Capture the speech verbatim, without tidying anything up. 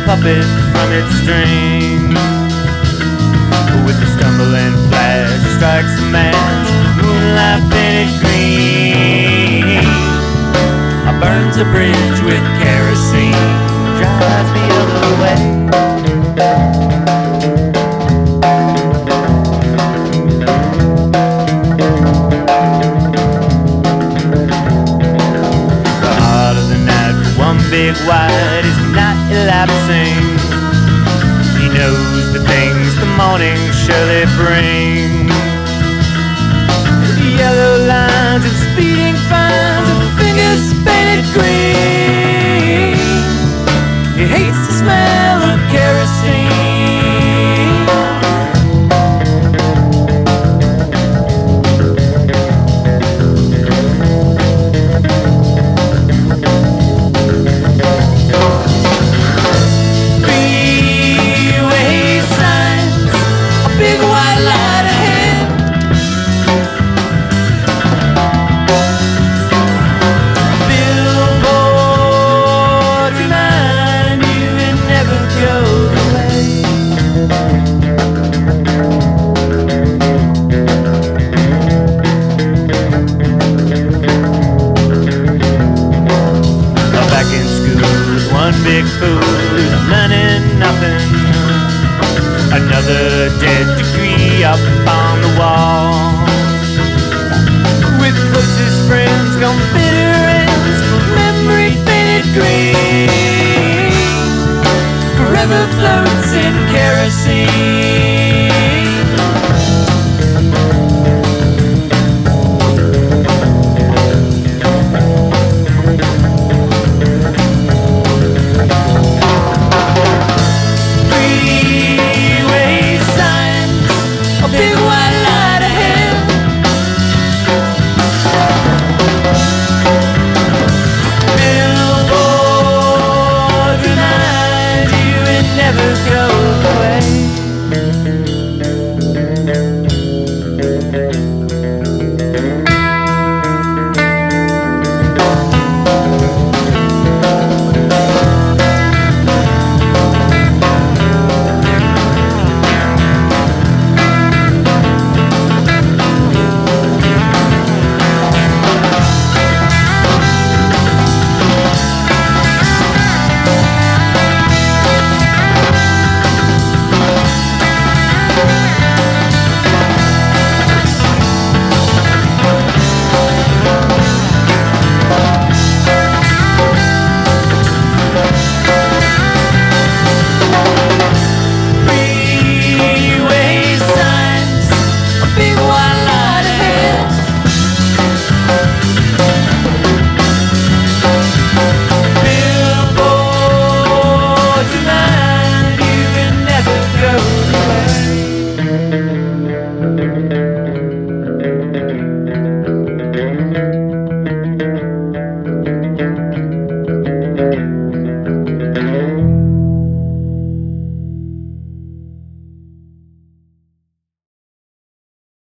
puppet from its string. With the stumbling flash, it strikes a match, moonlight painted green. I burns a bridge with kerosene, drives the other way. The heart of the night, one big white, is not elapsing. He knows the things the morning surely brings. Yellow lines and speeding fines and fingers painted green. He hates the smell of kerosene. Freeway signs, a big white light ahead. Billboards remind you it never goes away. I'm back in school with one big fool who's learning nothing. Another dead degree up on the wall. With closest friends come bitter ends, memory painted green. Forever floats in kerosene. Freeway signs, a big white light ahead. Billboards remind you it never goes away.